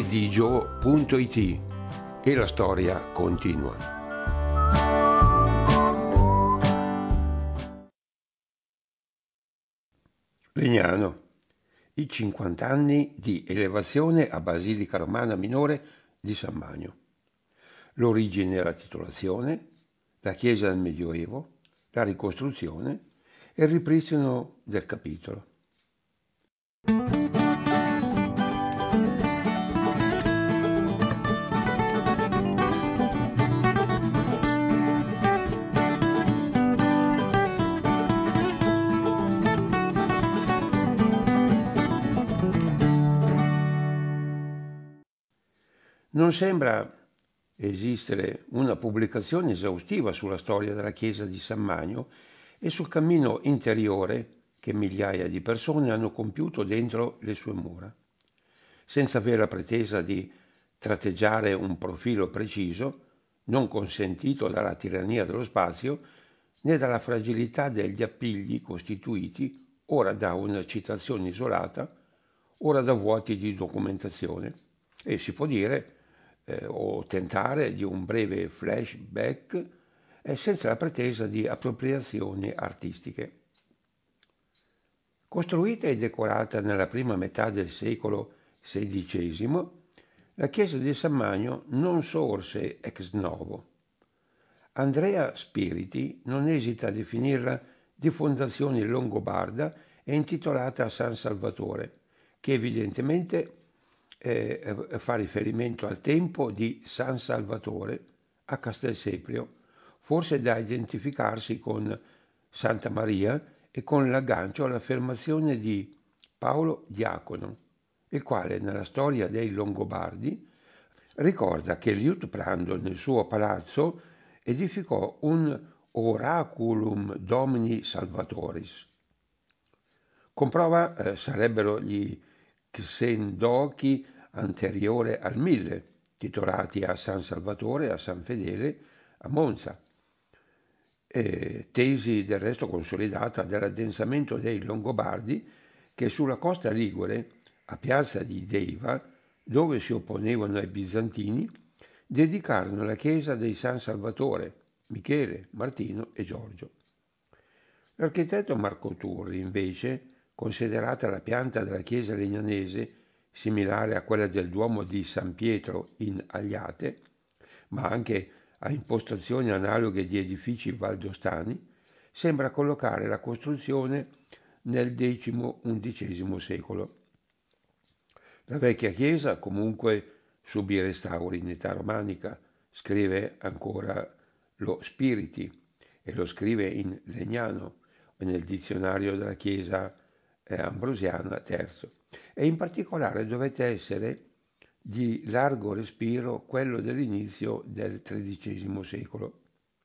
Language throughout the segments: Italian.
www.edigio.it e la storia continua. Legnano. I 50 anni di elevazione a Basilica Romana Minore di San Magno. L'origine e la titolazione, la Chiesa del Medioevo, la ricostruzione e il ripristino del capitolo. Non sembra esistere una pubblicazione esaustiva sulla storia della chiesa di San Magno e sul cammino interiore che migliaia di persone hanno compiuto dentro le sue mura. Senza avere la pretesa di tratteggiare un profilo preciso, non consentito dalla tirannia dello spazio, né dalla fragilità degli appigli costituiti ora da una citazione isolata, ora da vuoti di documentazione, e si può dire o tentare di un breve flashback senza la pretesa di appropriazioni artistiche. Costruita e decorata nella prima metà del secolo XVI, la chiesa di San Magno non sorse ex novo. Andrea Spiriti non esita a definirla di fondazione longobarda e intitolata a San Salvatore, che evidentemente fa riferimento al tempo di San Salvatore a Castelseprio, forse da identificarsi con Santa Maria e con l'aggancio all'affermazione di Paolo Diacono, il quale nella storia dei Longobardi ricorda che Liutprando nel suo palazzo edificò un Oraculum Domini Salvatoris. Con prova sarebbero gli Xendochi anteriore al 1000, titolati a San Salvatore e a San Fedele a Monza, tesi del resto consolidata dall'addensamento dei Longobardi che sulla costa ligure, a Piazza di Deiva, dove si opponevano ai bizantini, dedicarono la chiesa dei San Salvatore, Michele, Martino e Giorgio. L'architetto Marco Turri, invece, considerata la pianta della chiesa legnanese similare a quella del Duomo di San Pietro in Agliate, ma anche a impostazioni analoghe di edifici valdostani, sembra collocare la costruzione nel X-XI secolo. La vecchia chiesa comunque subì restauri in età romanica, scrive ancora lo Spiriti e lo scrive in Legnano nel dizionario della chiesa ambrosiana III, e in particolare dovette essere di largo respiro quello dell'inizio del XIII secolo.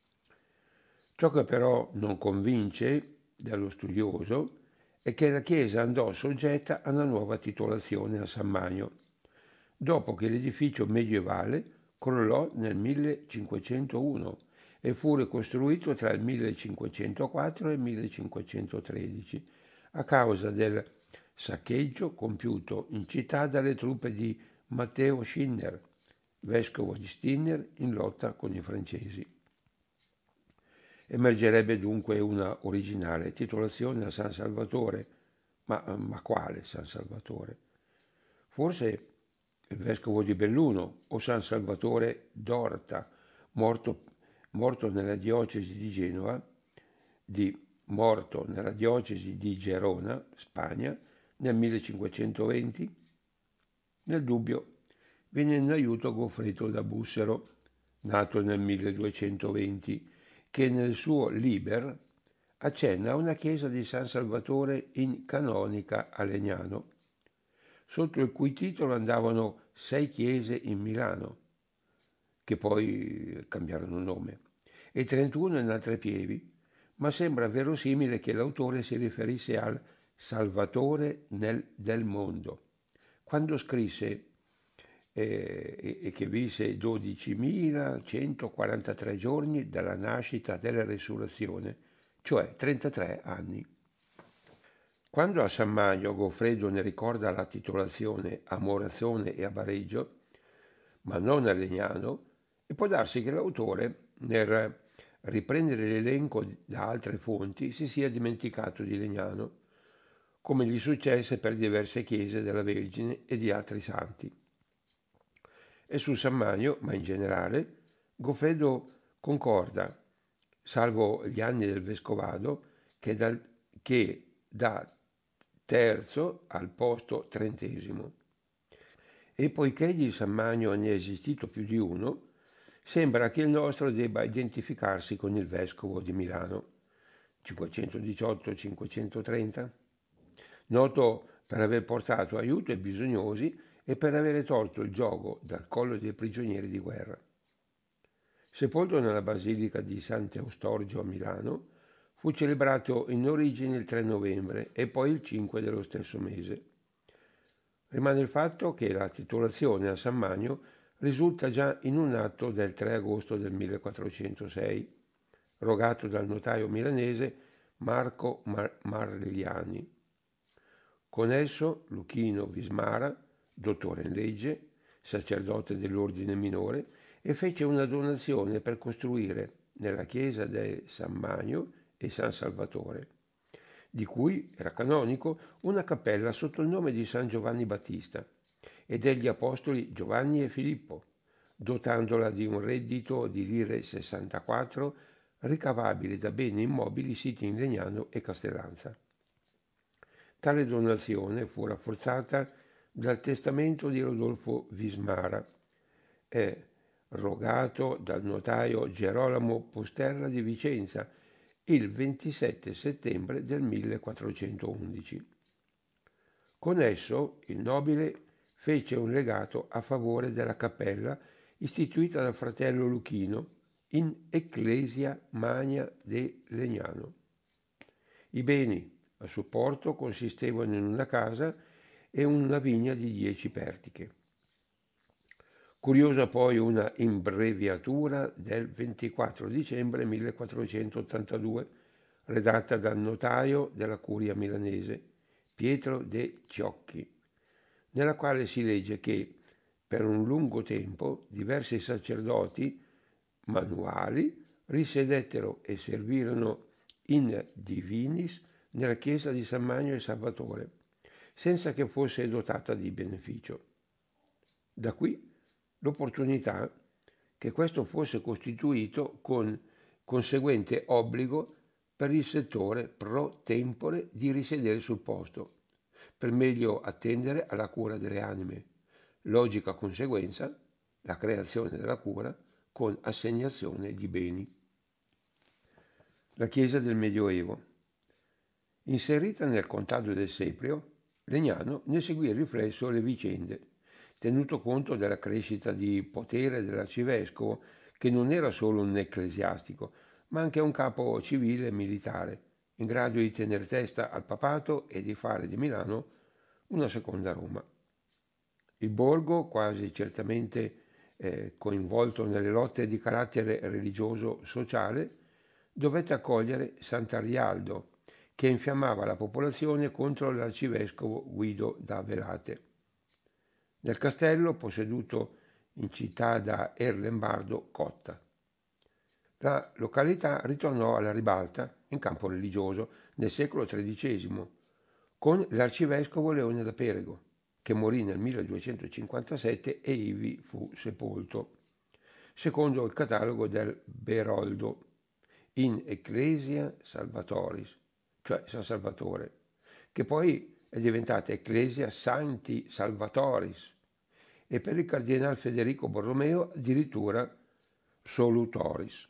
Ciò che però non convince dallo studioso è che la chiesa andò soggetta a una nuova titolazione a San Magno, dopo che l'edificio medievale crollò nel 1501 e fu ricostruito tra il 1504 e il 1513 a causa del saccheggio compiuto in città dalle truppe di Matteo Schinner, vescovo di Stinner in lotta con i francesi. Emergerebbe dunque una originale titolazione a San Salvatore, ma quale San Salvatore? Forse il vescovo di Belluno o San Salvatore d'Orta, morto nella diocesi di Genova, morto nella diocesi di Gerona, Spagna, nel 1520? Nel dubbio viene in aiuto Goffredo da Bussero, nato nel 1220, che nel suo Liber accenna a una chiesa di San Salvatore in canonica a Legnano, sotto il cui titolo andavano 6 chiese in Milano, che poi cambiarono nome, e 31 in altre pievi, ma sembra verosimile che l'autore si riferisse al Salvatore del mondo, quando scrisse e che visse 12.143 giorni dalla nascita della resurrezione, cioè 33 anni. Quando a San Magno Goffredo ne ricorda la titolazione a Morazzone e a Bareggio, ma non a Legnano, e può darsi che l'autore, nel riprendere l'elenco da altre fonti, si sia dimenticato di Legnano, come gli successe per diverse chiese della Vergine e di altri santi. E su San Magno, ma in generale, Goffredo concorda, salvo gli anni del Vescovado, che da terzo al posto trentesimo. E poiché di San Magno ne è esistito più di uno, sembra che il nostro debba identificarsi con il vescovo di Milano, 518-530, noto per aver portato aiuto ai bisognosi e per avere tolto il giogo dal collo dei prigionieri di guerra. Sepolto nella Basilica di Sant'Eustorgio a Milano, fu celebrato in origine il 3 novembre e poi il 5 dello stesso mese. Rimane il fatto che la titolazione a San Magno risulta già in un atto del 3 agosto del 1406, rogato dal notaio milanese Marco Marliani. Con esso Luchino Vismara, dottore in legge, sacerdote dell'ordine minore, e fece una donazione per costruire nella chiesa di San Magno e San Salvatore, di cui era canonico, una cappella sotto il nome di San Giovanni Battista e degli apostoli Giovanni e Filippo, dotandola di un reddito di lire 64 ricavabili da beni immobili siti in Legnano e Castellanza. Tale donazione fu rafforzata dal testamento di Rodolfo Vismara e rogato dal notaio Gerolamo Postella di Vicenza il 27 settembre del 1411. Con esso il nobile fece un legato a favore della cappella istituita dal fratello Luchino in Ecclesia Magna de Legnano. I beni a supporto consistevano in una casa e una vigna di 10 pertiche. Curiosa poi una imbreviatura del 24 dicembre 1482, redatta dal notaio della curia milanese, Pietro de Ciocchi, nella quale si legge che per un lungo tempo diversi sacerdoti manuali risiedettero e servirono in divinis nella chiesa di San Magno e Salvatore, senza che fosse dotata di beneficio. Da qui l'opportunità che questo fosse costituito con conseguente obbligo per il settore pro tempore di risiedere sul posto, per meglio attendere alla cura delle anime. Logica conseguenza, la creazione della cura con assegnazione di beni. La Chiesa del Medioevo. Inserita nel contado del Seprio, Legnano ne seguì il riflesso le vicende, tenuto conto della crescita di potere dell'arcivescovo, che non era solo un ecclesiastico, ma anche un capo civile e militare, in grado di tenere testa al papato e di fare di Milano una seconda Roma. Il borgo, quasi certamente coinvolto nelle lotte di carattere religioso-sociale, dovette accogliere Sant'Arialdo, che infiammava la popolazione contro l'arcivescovo Guido da Velate. Nel castello, posseduto in città da Erlembardo Cotta. La località ritornò alla ribalta in campo religioso nel secolo XIII con l'arcivescovo Leone da Perego, che morì nel 1257 e ivi fu sepolto, secondo il catalogo del Beroldo, in Ecclesia Salvatoris, cioè San Salvatore, che poi è diventata Ecclesia Sancti Salvatoris, e per il cardinal Federico Borromeo addirittura Solutoris.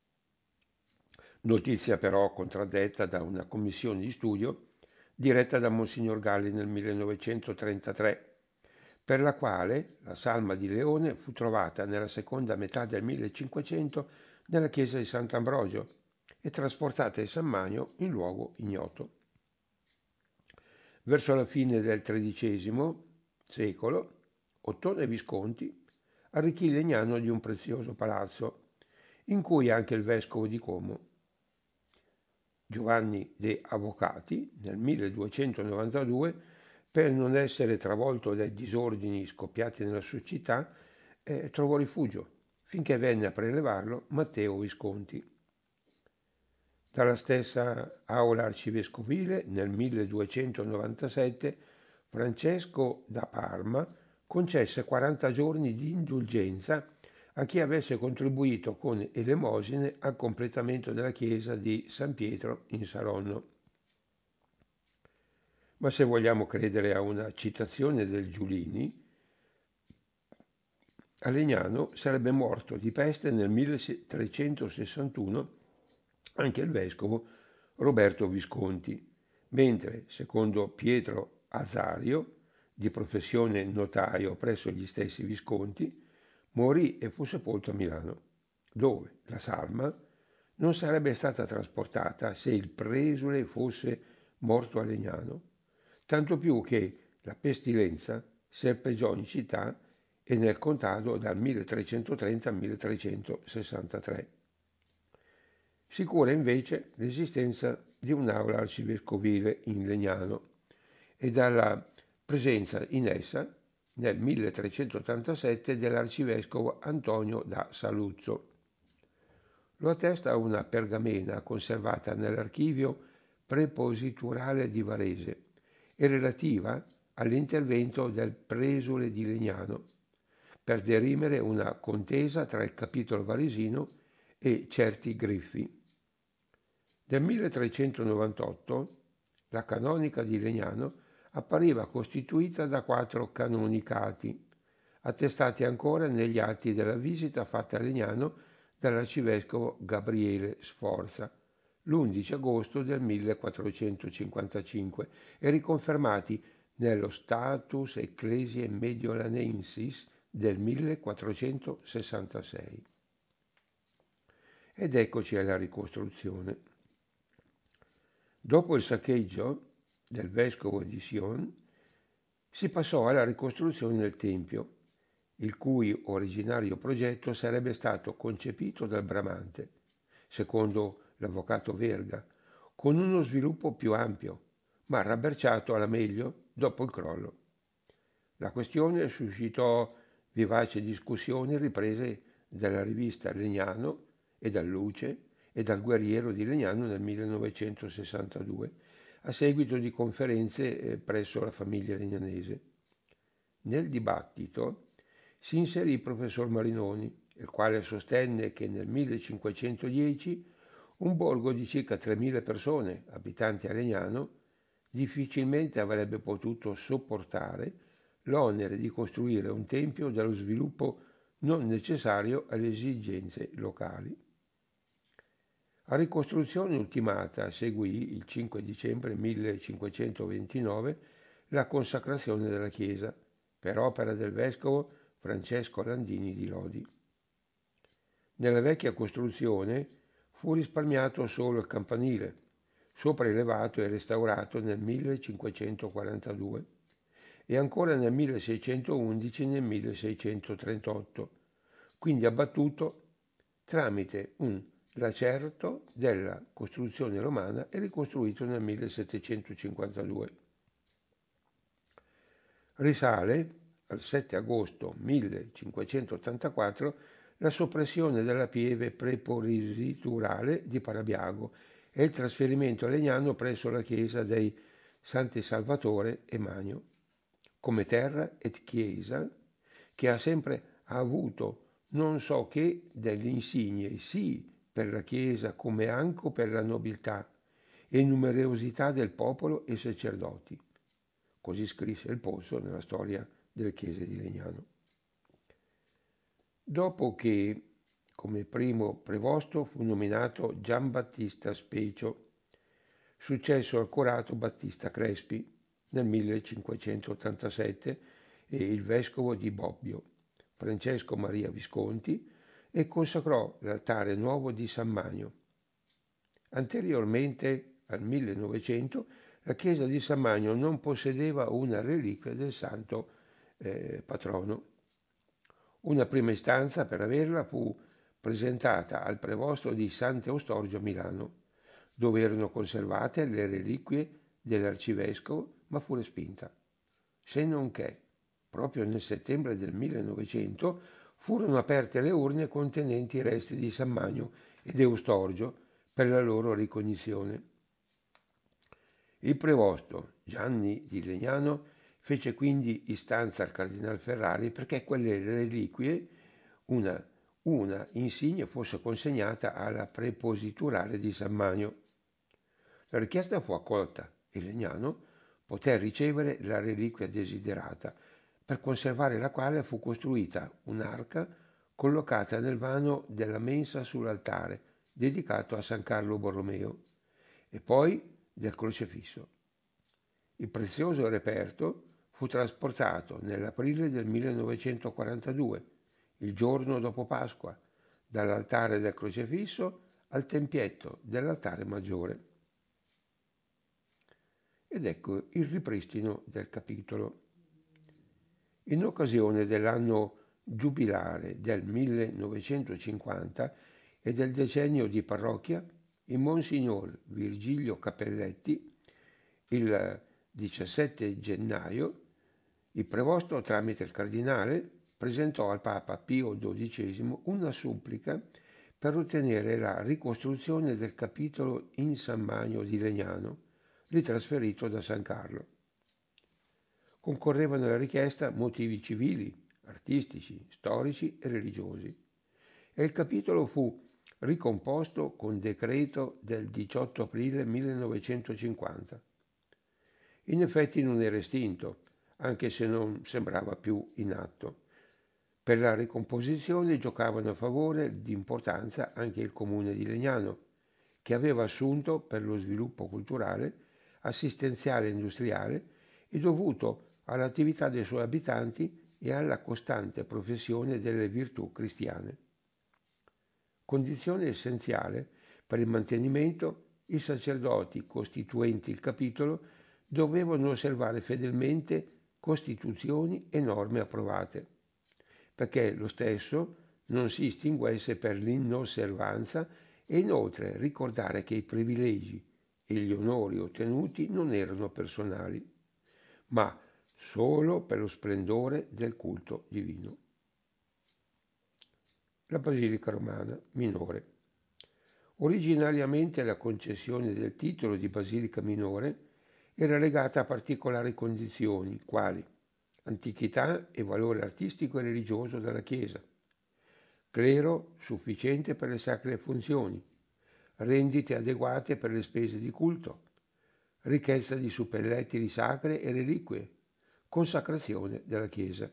Notizia però contraddetta da una commissione di studio diretta da Monsignor Galli nel 1933, per la quale la salma di Leone fu trovata nella seconda metà del 1500 nella chiesa di Sant'Ambrogio e trasportata in San Magno in luogo ignoto. Verso la fine del XIII secolo, Ottone Visconti arricchì Legnano di un prezioso palazzo, in cui anche il vescovo di Como Giovanni de' Avvocati nel 1292, per non essere travolto dai disordini scoppiati nella sua città, trovò rifugio finché venne a prelevarlo Matteo Visconti. Dalla stessa aula arcivescovile nel 1297 Francesco da Parma concesse 40 giorni di indulgenza a chi avesse contribuito con elemosine al completamento della chiesa di San Pietro in Saronno. Ma se vogliamo credere a una citazione del Giulini, a Legnano sarebbe morto di peste nel 1361 anche il vescovo Roberto Visconti, mentre, secondo Pietro Azario, di professione notaio presso gli stessi Visconti, morì e fu sepolto a Milano, dove la salma non sarebbe stata trasportata se il presule fosse morto a Legnano, tanto più che la pestilenza serpeggiò in città e nel contado dal 1330 al 1363. Si cura invece l'esistenza di un'aula arcivescovile in Legnano e dalla presenza in essa nel 1387 dell'arcivescovo Antonio da Saluzzo. Lo attesta una pergamena conservata nell'archivio prepositurale di Varese e relativa all'intervento del presule di Legnano per dirimere una contesa tra il capitolo varesino e certi griffi. Nel 1398 la canonica di Legnano appariva costituita da 4 canonicati, attestati ancora negli atti della visita fatta a Legnano dall'arcivescovo Gabriele Sforza l'11 agosto del 1455 e riconfermati nello Status Ecclesiae Mediolanensis del 1466. Ed eccoci alla ricostruzione. Dopo il saccheggio del vescovo di Sion, si passò alla ricostruzione del Tempio, il cui originario progetto sarebbe stato concepito dal Bramante, secondo l'avvocato Verga, con uno sviluppo più ampio, ma rabberciato alla meglio dopo il crollo. La questione suscitò vivaci discussioni riprese dalla rivista Legnano e dal Luce e dal Guerriero di Legnano nel 1962, a seguito di conferenze presso la famiglia legnanese. Nel dibattito si inserì il professor Marinoni, il quale sostenne che nel 1510 un borgo di circa 3.000 persone, abitanti a Legnano, difficilmente avrebbe potuto sopportare l'onere di costruire un tempio dallo sviluppo non necessario alle esigenze locali. A ricostruzione ultimata seguì il 5 dicembre 1529 la consacrazione della chiesa per opera del vescovo Francesco Landini di Lodi. Nella vecchia costruzione fu risparmiato solo il campanile, sopraelevato e restaurato nel 1542 e ancora nel 1611 e nel 1638, quindi abbattuto tramite un lacerto della costruzione romana e ricostruito nel 1752. Risale al 7 agosto 1584 la soppressione della pieve prepositurale di Parabiago e il trasferimento a Legnano presso la chiesa dei Santi Salvatore e Magno, come terra et chiesa che ha sempre avuto non so che delle insigne sì per la Chiesa come anche per la nobiltà e numerosità del popolo e sacerdoti. Così scrisse il Pozzo nella storia delle chiese di Legnano. Dopo che, come primo prevosto, fu nominato Giambattista Specio, successo al curato Battista Crespi nel 1587 e il vescovo di Bobbio, Francesco Maria Visconti, e consacrò l'altare nuovo di San Magno. Anteriormente, al 1900, la chiesa di San Magno non possedeva una reliquia del santo patrono. Una prima istanza per averla fu presentata al prevosto di Sant'Eustorgio a Milano, dove erano conservate le reliquie dell'arcivescovo, ma fu respinta. Se non che, proprio nel settembre del 1900, furono aperte le urne contenenti i resti di San Magno ed Eustorgio per la loro ricognizione. Il prevosto Gianni di Legnano fece quindi istanza al cardinal Ferrari perché quelle reliquie, una insigne, fosse consegnata alla prepositurale di San Magno. La richiesta fu accolta e Legnano poté ricevere la reliquia desiderata, per conservare la quale fu costruita un'arca collocata nel vano della mensa sull'altare dedicato a San Carlo Borromeo e poi del crocefisso. Il prezioso reperto fu trasportato nell'aprile del 1942, il giorno dopo Pasqua, dall'altare del crocefisso al tempietto dell'altare maggiore. Ed ecco il ripristino del capitolo. In occasione dell'anno giubilare del 1950 e del decennio di parrocchia, il Monsignor Virgilio Cappelletti, il 17 gennaio, il prevosto tramite il cardinale presentò al Papa Pio XII una supplica per ottenere la ricostruzione del capitolo in San Magno di Legnano, ritrasferito da San Carlo. Concorrevano alla richiesta motivi civili, artistici, storici e religiosi, e il capitolo fu ricomposto con decreto del 18 aprile 1950. In effetti non era estinto, anche se non sembrava più in atto. Per la ricomposizione giocavano a favore di importanza anche il comune di Legnano, che aveva assunto per lo sviluppo culturale, assistenziale e industriale e dovuto all'attività dei suoi abitanti e alla costante professione delle virtù cristiane. Condizione essenziale per il mantenimento, i sacerdoti costituenti il capitolo dovevano osservare fedelmente costituzioni e norme approvate, perché lo stesso non si estinguesse per l'inosservanza e inoltre ricordare che i privilegi e gli onori ottenuti non erano personali, ma solo per lo splendore del culto divino. La Basilica Romana minore. Originariamente la concessione del titolo di Basilica minore era legata a particolari condizioni, quali antichità e valore artistico e religioso della Chiesa, clero sufficiente per le sacre funzioni, rendite adeguate per le spese di culto, ricchezza di suppellettili sacre e reliquie, consacrazione della Chiesa.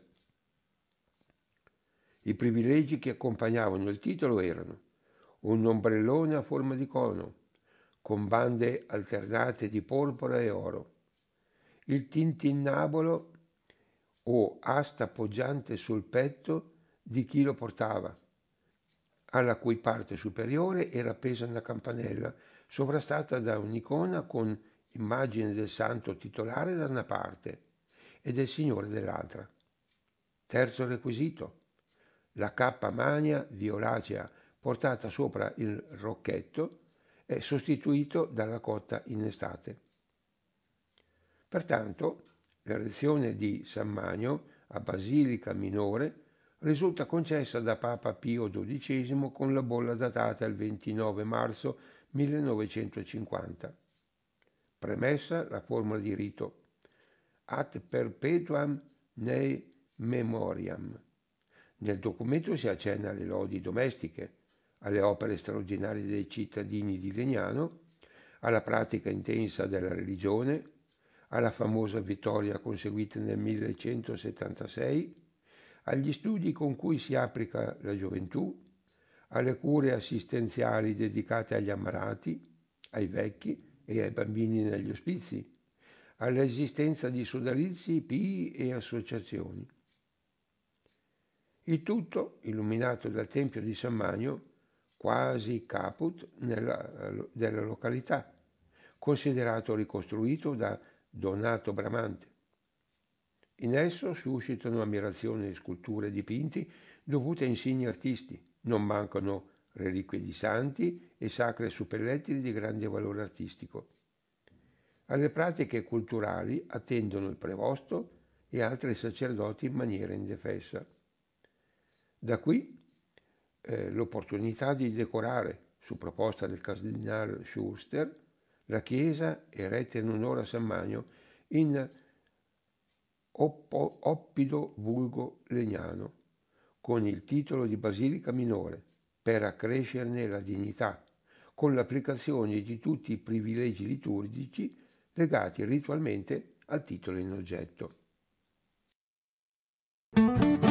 I privilegi che accompagnavano il titolo erano un ombrellone a forma di cono, con bande alternate di porpora e oro, il tintinnabolo o asta poggiante sul petto di chi lo portava, alla cui parte superiore era appesa una campanella, sovrastata da un'icona con immagine del santo titolare da una parte e del Signore dall'altra. Terzo requisito, la cappa magna violacea portata sopra il rocchetto è sostituito dalla cotta in estate. Pertanto, l'erezione di San Magno a Basilica Minore risulta concessa da Papa Pio XII con la bolla datata il 29 marzo 1950. Premessa la formula di rito Ad perpetuam ne memoriam. Nel documento si accenna alle lodi domestiche, alle opere straordinarie dei cittadini di Legnano, alla pratica intensa della religione, alla famosa vittoria conseguita nel 1176, agli studi con cui si applica la gioventù, alle cure assistenziali dedicate agli ammalati, ai vecchi e ai bambini negli ospizi, all'esistenza di sodalizi, pii e associazioni. Il tutto illuminato dal Tempio di San Magno, quasi caput della località, considerato ricostruito da Donato Bramante. In esso suscitano ammirazione e sculture dipinti dovute a insigni artisti. Non mancano reliquie di santi e sacre suppellettili di grande valore artistico. Alle pratiche culturali attendono il prevosto e altri sacerdoti in maniera indefessa. Da qui l'opportunità di decorare, su proposta del cardinale Schuster, la chiesa eretta in onore a San Magno in oppido vulgo legnano, con il titolo di basilica minore, per accrescerne la dignità, con l'applicazione di tutti i privilegi liturgici legati ritualmente al titolo in oggetto.